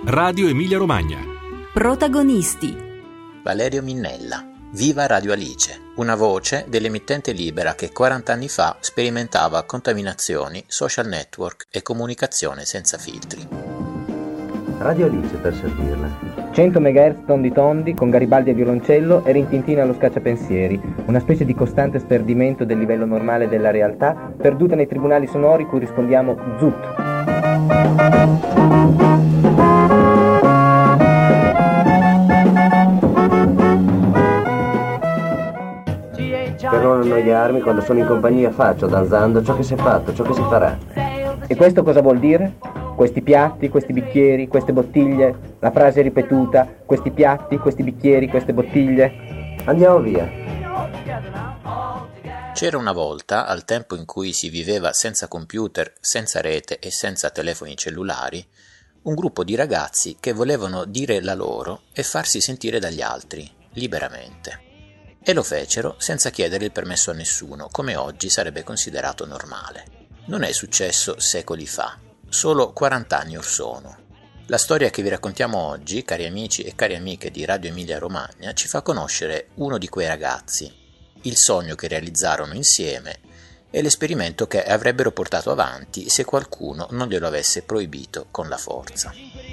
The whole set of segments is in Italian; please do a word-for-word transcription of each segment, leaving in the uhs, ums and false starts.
Radio Emilia Romagna. Protagonisti: Valerio Minnella, Viva Radio Alice, una voce dell'emittente libera che quaranta anni fa sperimentava contaminazioni, social network e comunicazione senza filtri. Radio Alice per servirla. cento megahertz tondi tondi, con Garibaldi a violoncello e Rintintina allo scacciapensieri, una specie di costante sperdimento del livello normale della realtà, perduta nei tribunali sonori cui rispondiamo zut. Per non annoiarmi, quando sono in compagnia faccio, danzando, ciò che si è fatto, ciò che si farà. E questo cosa vuol dire? Questi piatti, questi bicchieri, queste bottiglie, la frase ripetuta, questi piatti, questi bicchieri, queste bottiglie. Andiamo via. C'era una volta, al tempo in cui si viveva senza computer, senza rete e senza telefoni cellulari, un gruppo di ragazzi che volevano dire la loro e farsi sentire dagli altri, liberamente. E lo fecero senza chiedere il permesso a nessuno, come oggi sarebbe considerato normale. Non è successo secoli fa, solo quaranta anni or sono. La storia che vi raccontiamo oggi, cari amici e cari amiche di Radio Emilia Romagna, ci fa conoscere uno di quei ragazzi, il sogno che realizzarono insieme e l'esperimento che avrebbero portato avanti se qualcuno non glielo avesse proibito con la forza.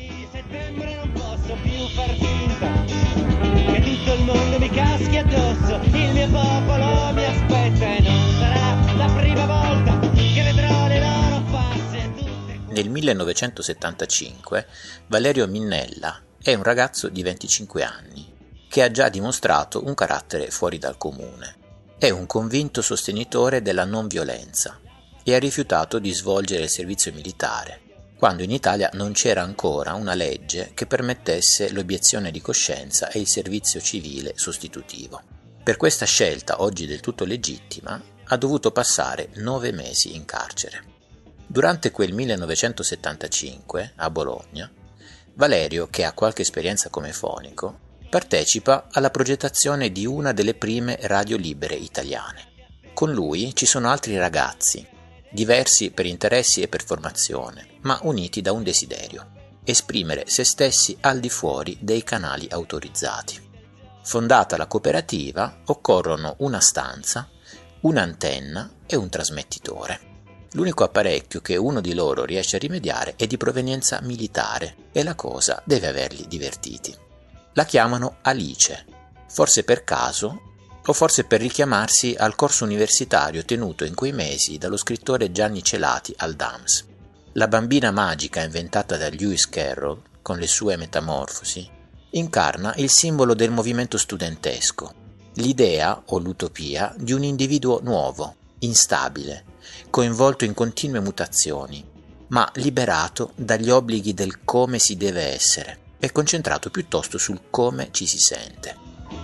Che tutto il mondo mi caschi addosso, il mio popolo mi aspetta e non sarà la prima volta che vedrò le loro facce tutte. Nel millenovecentosettantacinque Valerio Minnella è un ragazzo di venticinque anni che ha già dimostrato un carattere fuori dal comune. È un convinto sostenitore della non violenza e ha rifiutato di svolgere il servizio militare, quando in Italia non c'era ancora una legge che permettesse l'obiezione di coscienza e il servizio civile sostitutivo. Per questa scelta, oggi del tutto legittima, ha dovuto passare nove mesi in carcere. Durante quel millenovecentosettantacinque, a Bologna, Valerio, che ha qualche esperienza come fonico, partecipa alla progettazione di una delle prime radio libere italiane. Con lui ci sono altri ragazzi, diversi per interessi e per formazione, ma uniti da un desiderio: esprimere se stessi al di fuori dei canali autorizzati. Fondata la cooperativa, occorrono una stanza, un'antenna e un trasmettitore. L'unico apparecchio che uno di loro riesce a rimediare è di provenienza militare e la cosa deve averli divertiti. La chiamano Alice, forse per caso o forse per richiamarsi al corso universitario tenuto in quei mesi dallo scrittore Gianni Celati al D A M S. La bambina magica inventata da Lewis Carroll, con le sue metamorfosi, incarna il simbolo del movimento studentesco, l'idea o l'utopia di un individuo nuovo, instabile, coinvolto in continue mutazioni, ma liberato dagli obblighi del come si deve essere e concentrato piuttosto sul come ci si sente.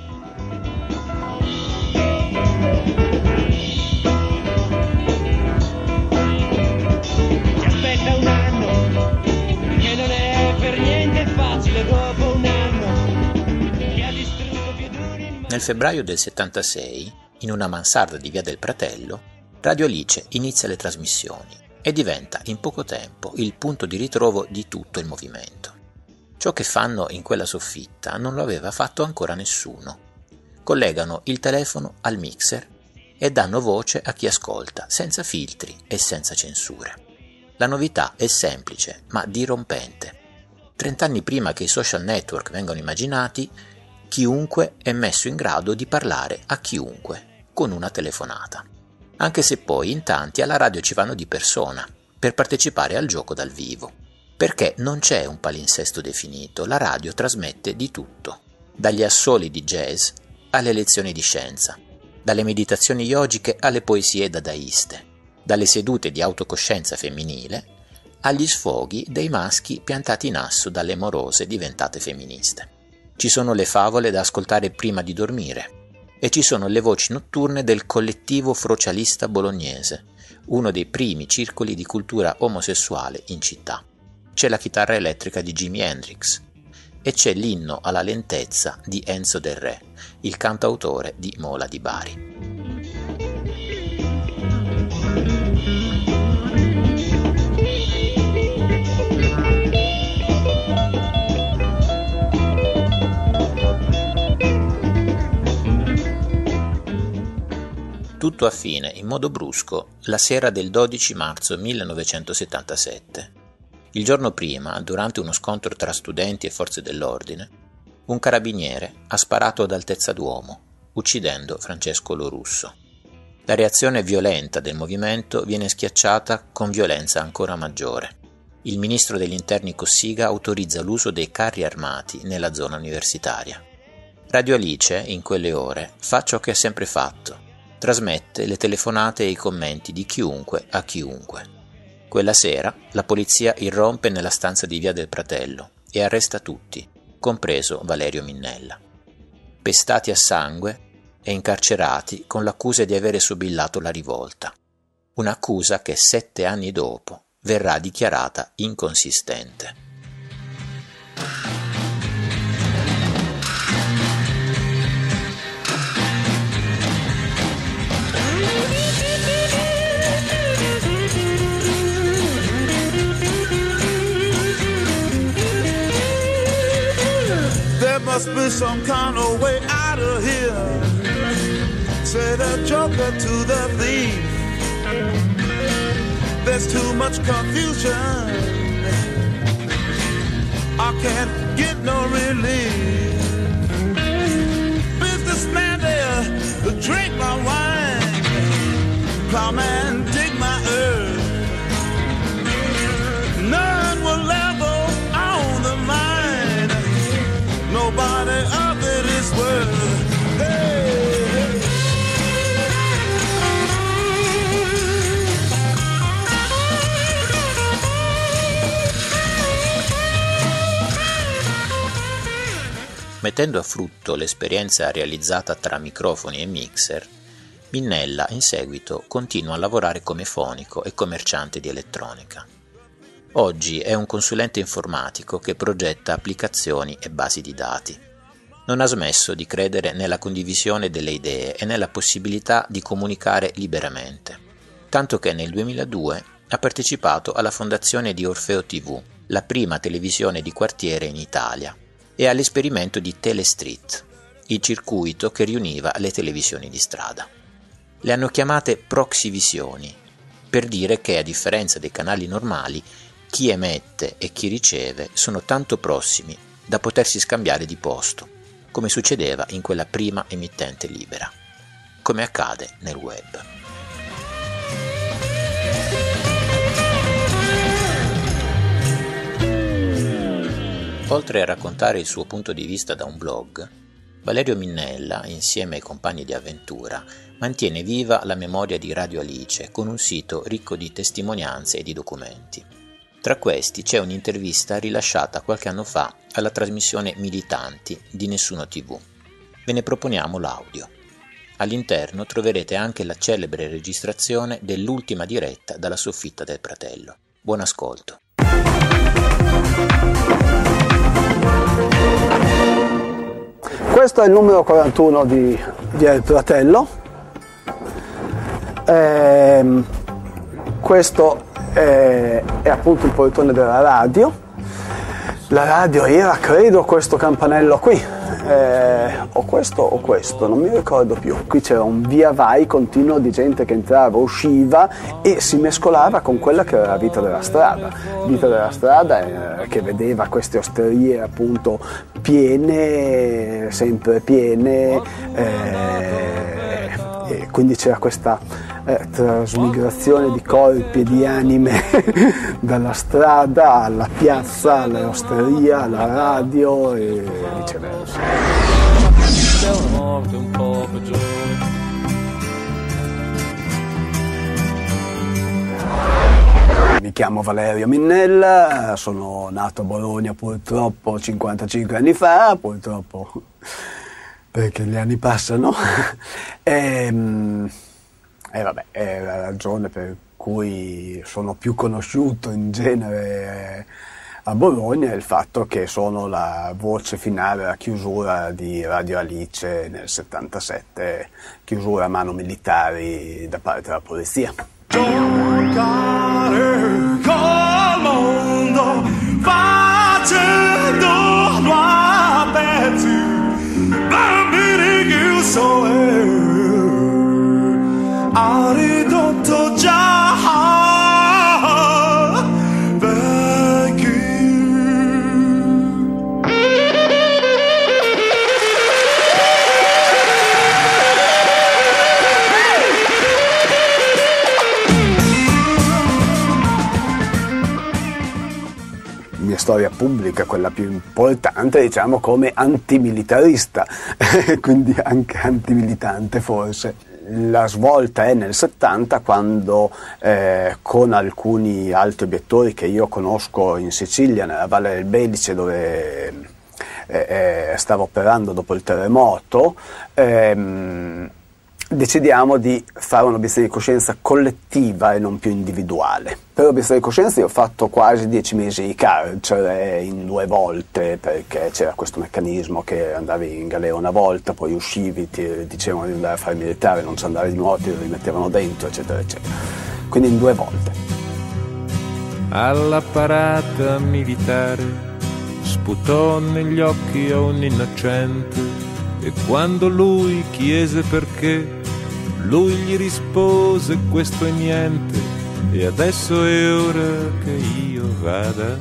Nel febbraio del settantasei, in una mansarda di Via del Pratello, Radio Alice inizia le trasmissioni e diventa in poco tempo il punto di ritrovo di tutto il movimento. Ciò che fanno in quella soffitta non lo aveva fatto ancora nessuno. Collegano il telefono al mixer e danno voce a chi ascolta, senza filtri e senza censure. La novità è semplice, ma dirompente. Trent'anni prima che i social network vengano immaginati, chiunque è messo in grado di parlare a chiunque con una telefonata, anche se poi in tanti alla radio ci vanno di persona per partecipare al gioco dal vivo, perché non c'è un palinsesto definito, la radio trasmette di tutto, dagli assoli di jazz alle lezioni di scienza, dalle meditazioni yogiche alle poesie dadaiste, dalle sedute di autocoscienza femminile agli sfoghi dei maschi piantati in asso dalle morose diventate femministe. Ci sono le favole da ascoltare prima di dormire e ci sono le voci notturne del collettivo Frocialista Bolognese, uno dei primi circoli di cultura omosessuale in città. C'è la chitarra elettrica di Jimi Hendrix e c'è l'inno alla lentezza di Enzo Del Re, il cantautore di Mola di Bari. Tutto affine, in modo brusco, la sera del dodici marzo millenovecentosettantasette. Il giorno prima, durante uno scontro tra studenti e forze dell'ordine, un carabiniere ha sparato ad altezza d'uomo, uccidendo Francesco Lorusso. La reazione violenta del movimento viene schiacciata con violenza ancora maggiore. Il ministro degli interni Cossiga autorizza l'uso dei carri armati nella zona universitaria. Radio Alice, in quelle ore, fa ciò che ha sempre fatto. Trasmette le telefonate e i commenti di chiunque a chiunque. Quella sera la polizia irrompe nella stanza di Via del Pratello e arresta tutti, compreso Valerio Minnella. Pestati a sangue e incarcerati con l'accusa di avere sobillato la rivolta. Un'accusa che sette anni dopo verrà dichiarata inconsistente. There must be some kind of way out of here, said the joker to the thief. There's too much confusion, I can't get no relief. Businessman there, drink my wine, plowman dig my earth. None will ever own the mine, nobody of it is worth. Hey, hey. Mettendo a frutto l'esperienza realizzata tra microfoni e mixer, Minnella in seguito continua a lavorare come fonico e commerciante di elettronica. Oggi è un consulente informatico che progetta applicazioni e basi di dati. Non ha smesso di credere nella condivisione delle idee e nella possibilità di comunicare liberamente, tanto che nel duemiladue ha partecipato alla fondazione di Orfeo tivù, la prima televisione di quartiere in Italia, e all'esperimento di Telestreet, il circuito che riuniva le televisioni di strada. Le hanno chiamate proxivisioni, per dire che, a differenza dei canali normali, chi emette e chi riceve sono tanto prossimi da potersi scambiare di posto, come succedeva in quella prima emittente libera, come accade nel web. Oltre a raccontare il suo punto di vista da un blog, Valerio Minnella, insieme ai compagni di avventura, mantiene viva la memoria di Radio Alice con un sito ricco di testimonianze e di documenti. Tra questi c'è un'intervista rilasciata qualche anno fa alla trasmissione Militanti di Nessuno tivù. Ve ne proponiamo l'audio. All'interno troverete anche la celebre registrazione dell'ultima diretta dalla soffitta del Pratello. Buon ascolto. Questo è il numero quarantuno di Via del Pratello. Ehm, questo è, è appunto il portone della radio. La radio era, credo, questo campanello qui. Eh, o questo o questo, non mi ricordo più. Qui c'era un via vai continuo di gente che entrava, usciva e si mescolava con quella che era la vita della strada. Vita della strada eh, che vedeva queste osterie appunto piene, sempre piene, eh, e quindi c'era questa eh, trasmigrazione di corpi e di anime dalla strada alla piazza, all'osteria, alla radio e viceversa. Mi chiamo Valerio Minnella, sono nato a Bologna purtroppo cinquantacinque anni fa, purtroppo perché gli anni passano, e, e vabbè, è la ragione per cui sono più conosciuto in genere a Bologna è il fatto che sono la voce finale alla chiusura di Radio Alice nel settantasette, chiusura a mano militari da parte della polizia. Giocare col mondo facendolo a pezzi, bambini chiuso mia storia pubblica, quella più importante, diciamo, come antimilitarista, quindi anche antimilitante forse. La svolta è nel settanta, quando eh, con alcuni altri obiettori che io conosco in Sicilia, nella Valle del Belice, dove eh, eh, stavo operando dopo il terremoto, ehm, decidiamo di fare un'obiezione di coscienza collettiva e non più individuale. Per l'obiezione di coscienza io ho fatto quasi dieci mesi di carcere in due volte, perché c'era questo meccanismo che andavi in galera una volta, poi uscivi, ti dicevano di andare a fare militare, non ci andavi di nuovo, ti rimettevano dentro, eccetera, eccetera. Quindi in due volte. Alla parata militare sputò negli occhi a un innocente, e quando lui chiese perché, lui gli rispose: questo è niente, e adesso è ora che io vada.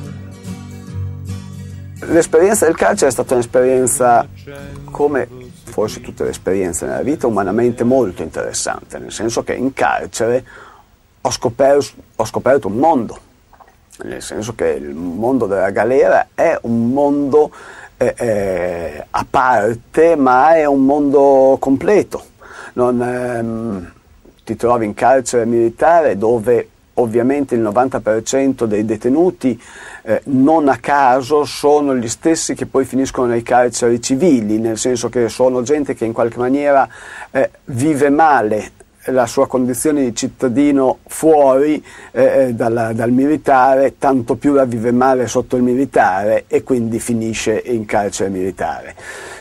L'esperienza del carcere è stata un'esperienza, come forse tutte le esperienze nella vita, umanamente molto interessante, nel senso che in carcere ho scoperto, ho scoperto un mondo, nel senso che il mondo della galera è un mondo eh, eh, a parte, ma è un mondo completo. Non, ehm, ti trovi in carcere militare dove ovviamente il novanta per cento dei detenuti eh, non a caso sono gli stessi che poi finiscono nei carceri civili, nel senso che sono gente che in qualche maniera eh, vive male la sua condizione di cittadino fuori eh, dal, dal militare, tanto più la vive male sotto il militare e quindi finisce in carcere militare.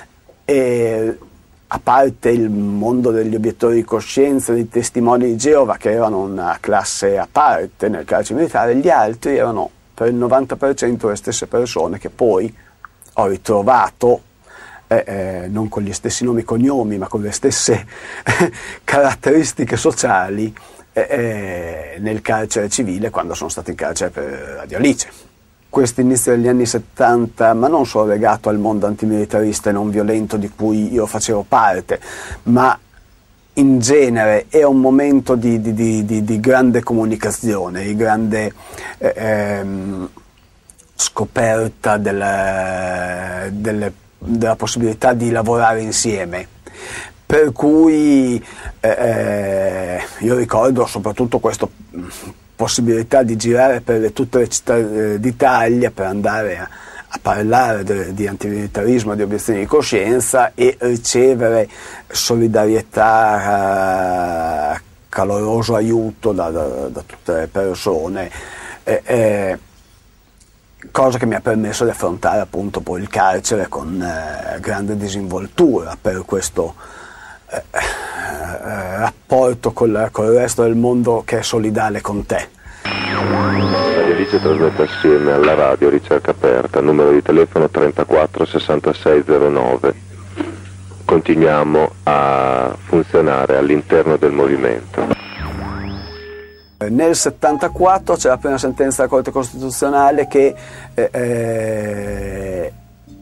E, a parte il mondo degli obiettori di coscienza, dei testimoni di Geova, che erano una classe a parte nel carcere militare, gli altri erano per il novanta per cento le stesse persone che poi ho ritrovato, eh, eh, non con gli stessi nomi e cognomi, ma con le stesse caratteristiche sociali, eh, eh, nel carcere civile quando sono stato in carcere per Radio Alice. Questo inizio degli anni settanta, ma non solo legato al mondo antimilitarista e non violento di cui io facevo parte, ma in genere è un momento di, di, di, di, di grande comunicazione, di grande eh, ehm, scoperta delle, delle, della possibilità di lavorare insieme. Per cui eh, io ricordo soprattutto questo possibilità di girare per le, tutte le città eh, d'Italia per andare a, a parlare de, di antimilitarismo, di obiezioni di coscienza e ricevere solidarietà, eh, caloroso aiuto da, da, da tutte le persone, eh, eh, cosa che mi ha permesso di affrontare appunto poi il carcere con eh, grande disinvoltura per questo Eh, eh, rapporto col, col resto del mondo che è solidale con te. Radio Alice trasmette assieme alla radio Ricerca Aperta, numero di telefono trentaquattro sessantasei zero nove. Continuiamo a funzionare all'interno del movimento. Nel settantaquattro c'è la prima sentenza della Corte Costituzionale che eh, eh,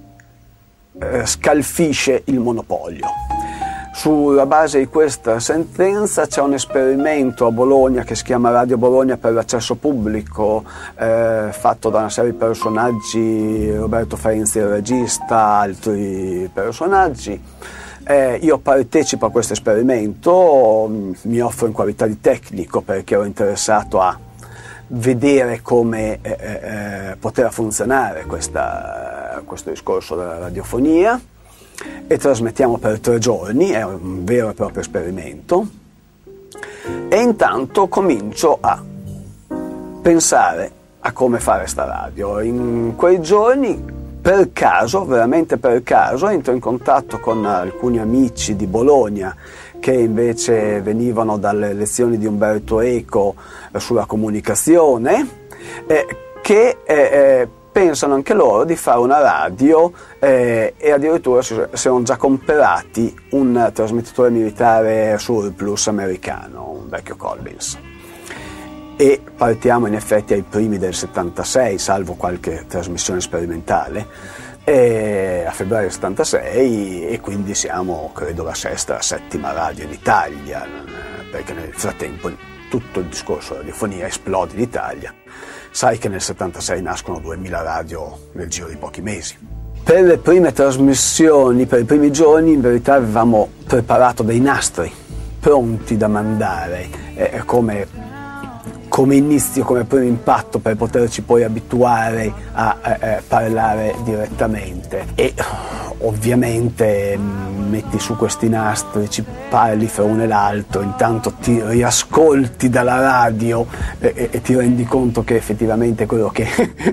scalfisce il monopolio. Sulla base di questa sentenza c'è un esperimento a Bologna che si chiama Radio Bologna per l'accesso pubblico, eh, fatto da una serie di personaggi, Roberto Ferenzi il regista, altri personaggi. Eh, io partecipo a questo esperimento, mi offro in qualità di tecnico perché ero interessato a vedere come eh, eh, poteva funzionare questa, questo discorso della radiofonia. E trasmettiamo per tre giorni, è un vero e proprio esperimento, e intanto comincio a pensare a come fare sta radio. In quei giorni, per caso, veramente per caso, entro in contatto con alcuni amici di Bologna che invece venivano dalle lezioni di Umberto Eco sulla comunicazione, eh, che eh, pensano anche loro di fare una radio eh, e addirittura si sono già comprati un trasmettitore militare surplus americano, un vecchio Collins. E partiamo in effetti ai primi del settantasei, salvo qualche trasmissione sperimentale, e a febbraio del settantasei, e quindi siamo, credo, la sesta, la settima radio in Italia, perché nel frattempo tutto il discorso della radiofonia esplode in Italia. sai che nel settantasei nascono duemila radio nel giro di pochi mesi. Per le prime trasmissioni, per i primi giorni, in verità avevamo preparato dei nastri pronti da mandare eh, come, come inizio, come primo impatto, per poterci poi abituare a eh, parlare direttamente. E ovviamente mh, metti su questi nastri, ci parli fra uno e l'altro, intanto ti riascolti dalla radio e, e, e ti rendi conto che effettivamente quello che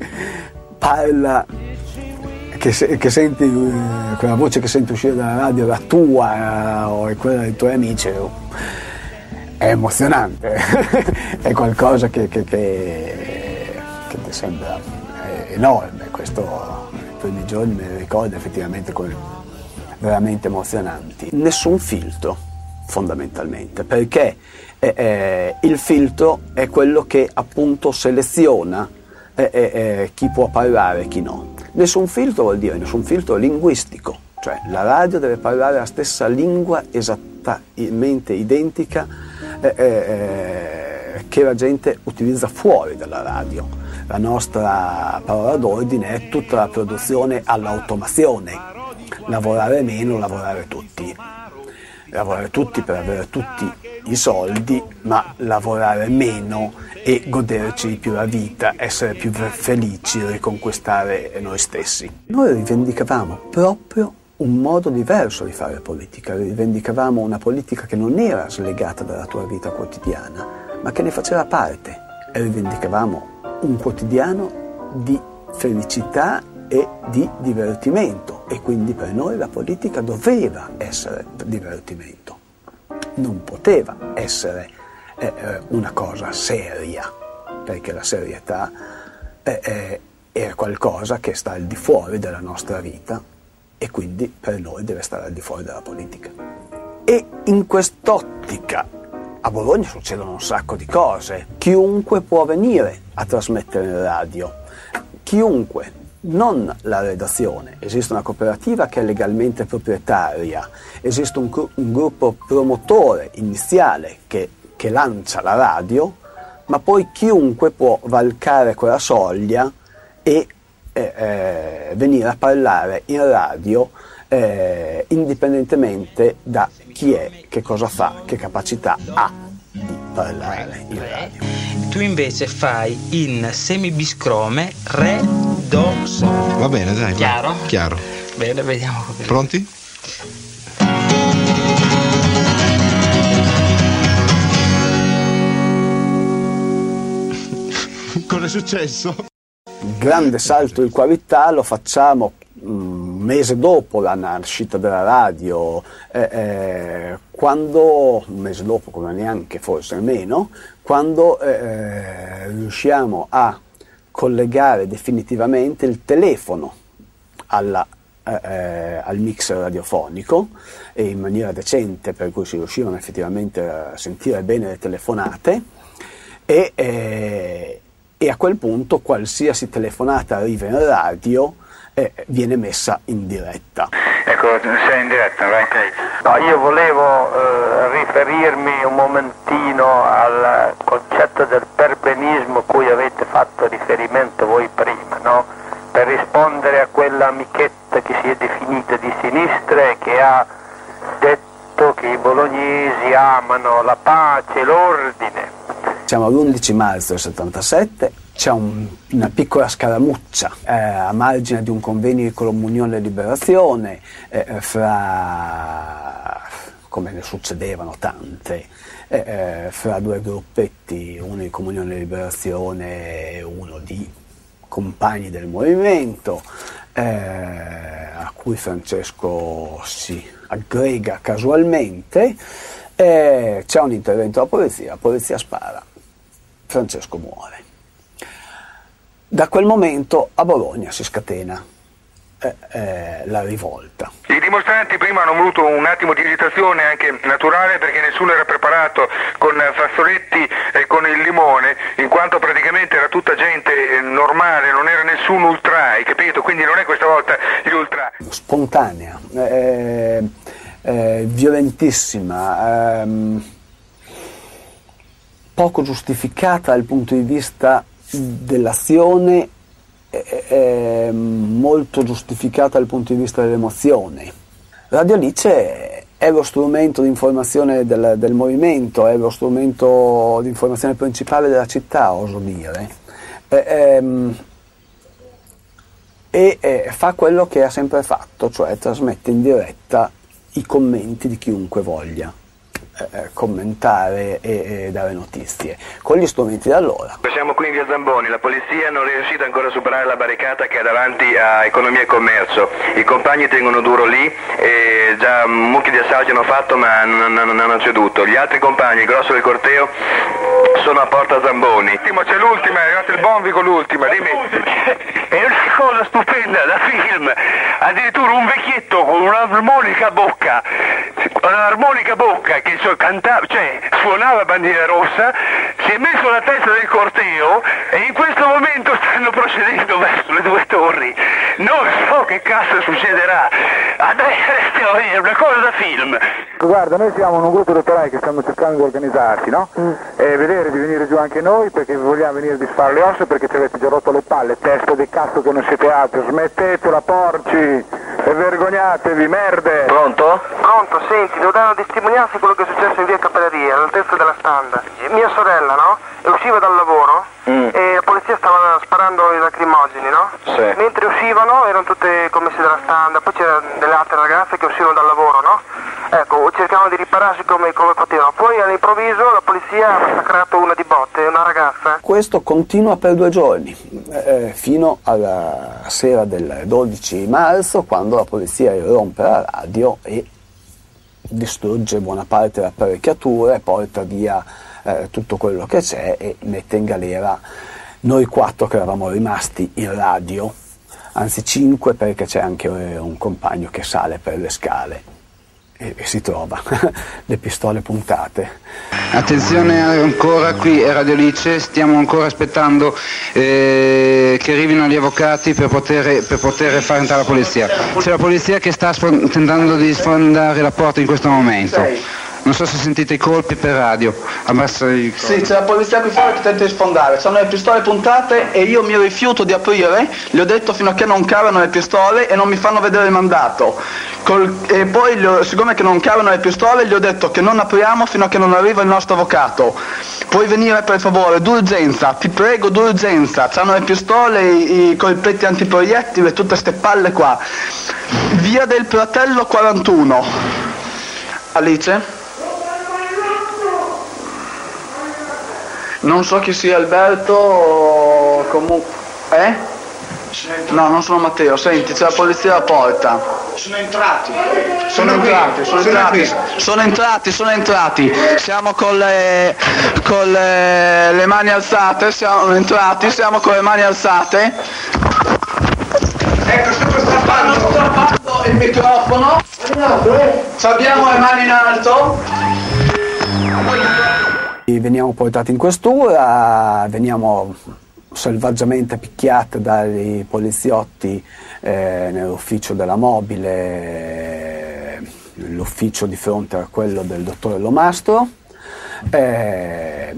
parla, che, se, che senti, eh, quella voce che senti uscire dalla radio, la tua eh, o è quella dei tuoi amici, è emozionante, è qualcosa che, che, che, che ti sembra enorme. Questo nei primi giorni me ne ricordo effettivamente come veramente emozionanti. Nessun filtro, fondamentalmente, perché eh, eh, il filtro è quello che appunto seleziona eh, eh, chi può parlare e chi no. Nessun filtro vuol dire nessun filtro linguistico, cioè la radio deve parlare la stessa lingua esattamente identica eh, eh, che la gente utilizza fuori dalla radio. La nostra parola d'ordine è tutta la produzione all'automazione, lavorare meno, lavorare tutti. Lavorare tutti per avere tutti i soldi, ma lavorare meno e goderci di più la vita, essere più felici, riconquistare noi stessi. Noi rivendicavamo proprio un modo diverso di fare politica, rivendicavamo una politica che non era slegata dalla tua vita quotidiana, ma che ne faceva parte, e rivendicavamo un quotidiano di felicità e di divertimento, e quindi per noi la politica doveva essere divertimento, non poteva essere eh, una cosa seria, perché la serietà eh, eh, è qualcosa che sta al di fuori della nostra vita e quindi per noi deve stare al di fuori della politica. E in quest'ottica a Bologna succedono un sacco di cose. Chiunque può venire a trasmettere in radio, chiunque, non la redazione. Esiste una cooperativa che è legalmente proprietaria, esiste un, un gruppo promotore iniziale che, che lancia la radio, ma poi chiunque può valcare quella soglia e eh, eh, venire a parlare in radio eh, indipendentemente da chi è, che cosa fa, che capacità ha di parlare in radio. Tu invece fai in semibiscrome re, do, sol. Va bene, dai. Chiaro? Va. Chiaro. Bene, vediamo. Pronti? Cosa è successo? Il grande salto di qualità lo facciamo un mese dopo la nascita della radio, eh, eh, quando, un mese dopo, come neanche forse meno, quando eh, riusciamo a collegare definitivamente il telefono alla, eh, al mixer radiofonico, e in maniera decente, per cui si riuscivano effettivamente a sentire bene le telefonate, e, eh, e a quel punto qualsiasi telefonata arriva in radio eh, viene messa in diretta. Ecco, sei in diretta, right? No, io volevo eh, riferirmi un momentino al concetto del perbenismo cui avete fatto riferimento voi prima, no? Per rispondere a quella amichetta che si è definita di sinistra e che ha detto che i bolognesi amano la pace e l'ordine. Siamo all'undici marzo del settantasette, c'è un, una piccola scaramuccia eh, a margine di un convegno di Comunione e Liberazione eh, fra, come ne succedevano tante, eh, fra due gruppetti, uno di Comunione e Liberazione e uno di compagni del movimento, eh, a cui Francesco si aggrega casualmente. Eh, c'è un intervento della polizia, la polizia spara, Francesco muore. Da quel momento a Bologna si scatena eh, eh, la rivolta. I dimostranti prima hanno avuto un attimo di irritazione anche naturale, perché nessuno era preparato con fazzoletti e con il limone, in quanto praticamente era tutta gente normale, non era nessun ultra, hai capito? Quindi non è questa volta gli ultra. Spontanea, eh, eh, violentissima, ehm, poco giustificata dal punto di vista dell'azione è, è molto giustificata dal punto di vista dell'emozione. Radio Alice è lo strumento di informazione del, del movimento, è lo strumento di informazione principale della città, oso dire, e, e, e, e fa quello che ha sempre fatto, cioè trasmette in diretta i commenti di chiunque voglia eh, commentare e, e dare notizie, con gli strumenti da allora. Siamo qui in via Zamboni, la polizia non è riuscita ancora a superare la barricata che è davanti a Economia e Commercio, i compagni tengono duro lì e già mucchi di assalti hanno fatto ma non, non, non hanno ceduto, gli altri compagni, il grosso del corteo, sono a Porta Zamboni. C'è l'ultima, è arrivato il Bonvi con l'ultima, dimmi. È una cosa stupenda da film, addirittura un vecchietto con un'armonica a bocca, un'armonica a bocca che cantava, cioè suonava Bandiera Rossa, si è messo alla testa del corteo e in questo momento stanno procedendo verso le due torri. Non so che cazzo succederà, adesso è una cosa da film. Guarda, noi siamo un gruppo di operai che stiamo cercando di organizzarci, no? Mm. E vedere di venire giù anche noi perché vogliamo venire di sfare le ossa perché ci avete già rotto le palle, testa di cazzo che non siete altro, smettetela porci e vergognatevi, merde! Pronto? Pronto, senti, devo dare una testimonianza di quello che è successo in via Capelleria, all'altezza della Standa. Mia sorella, no? E usciva dal lavoro mm. e la polizia stava sparando i lacrimogeni, no? Sì. Mentre uscivano erano tutte commesse della Standa, poi c'erano delle altre ragazze che uscivano dal lavoro, no? Ecco, cercavano di ripararsi come, come potevano. Poi all'improvviso la polizia ha massacrato una di botte, una ragazza. Questo continua per due giorni, eh, fino alla sera del dodici marzo, quando la polizia irrompe la radio e distrugge buona parte delle apparecchiature, porta via eh, tutto quello che c'è e mette in galera noi quattro che eravamo rimasti in radio, anzi cinque perché c'è anche un compagno che sale per le scale e, e si trova le pistole puntate. Attenzione ancora, qui è Radio Alice, stiamo ancora aspettando eh, che arrivino gli avvocati per poter, per poter far entrare la polizia. C'è la polizia che sta sfond- tentando di sfondare la porta in questo momento. Non so se sentite i colpi per radio. Abbassa i... Sì, c'è la polizia qui fuori che tenta di sfondare, hanno le pistole puntate e io mi rifiuto di aprire, gli ho detto fino a che non cavano le pistole e non mi fanno vedere il mandato. Col... E poi, gli ho... siccome che non cavano le pistole, gli ho detto che non apriamo fino a che non arriva il nostro avvocato. Puoi venire per favore, d'urgenza, ti prego d'urgenza, c'hanno le pistole, i, i colpetti antiproiettili, tutte ste palle qua. Via del Pratello quarantuno. Alice? Non so chi sia Alberto, comunque... Eh? No, non sono Matteo, senti, c'è la polizia alla porta. Sono entrati. Sono entrati, sono entrati, sono entrati, sono entrati. Siamo con le, con le, le mani alzate, siamo entrati, siamo con le mani alzate. Ecco, sto strappando, sto strappando il microfono. Ci abbiamo le mani in alto. Veniamo portati in questura, veniamo selvaggiamente picchiate dai poliziotti eh, nell'ufficio della mobile, l'ufficio di fronte a quello del dottore Lomastro, eh,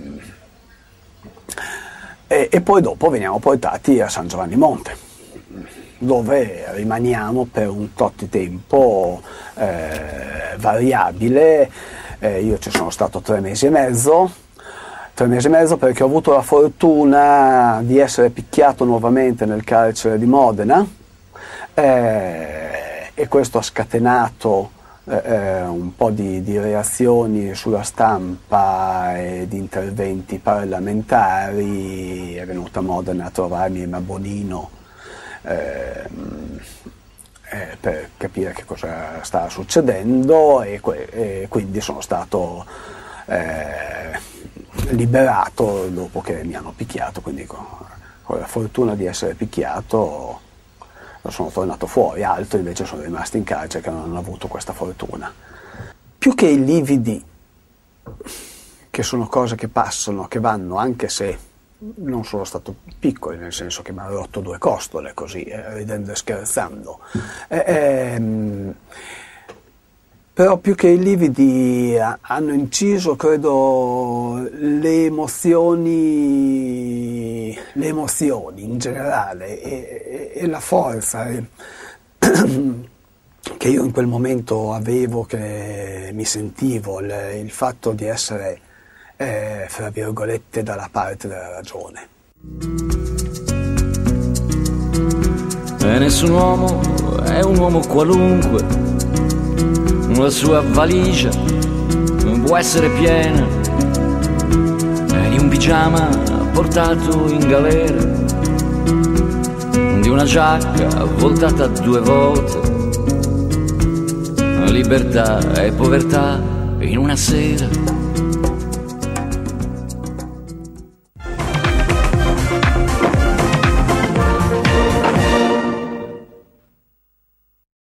e, e poi dopo veniamo portati a San Giovanni Monte, dove rimaniamo per un tot di tempo eh, variabile. Eh, io ci sono stato tre mesi e mezzo, tre mesi e mezzo perché ho avuto la fortuna di essere picchiato nuovamente nel carcere di Modena eh, e questo ha scatenato eh, un po' di, di reazioni sulla stampa e di interventi parlamentari. È venuto a Modena a trovarmi Emma Bonino eh, Eh, per capire che cosa stava succedendo e, que- e quindi sono stato eh, liberato dopo che mi hanno picchiato, quindi con, con la fortuna di essere picchiato sono tornato fuori, altri invece sono rimasti in carcere che non hanno avuto questa fortuna. Più che i lividi, che sono cose che passano, che vanno, anche se non sono stato piccolo, nel senso che mi hanno rotto due costole così, eh, ridendo e scherzando. Eh, ehm, però più che i lividi hanno inciso, credo, le emozioni, le emozioni in generale e, e, e la forza e, che io in quel momento avevo, che mi sentivo, il, il fatto di essere, eh, fra virgolette, dalla parte della ragione. E nessun uomo è un uomo qualunque, la sua valigia non può essere piena di un pigiama portato in galera, di una giacca voltata due volte, libertà e povertà in una sera.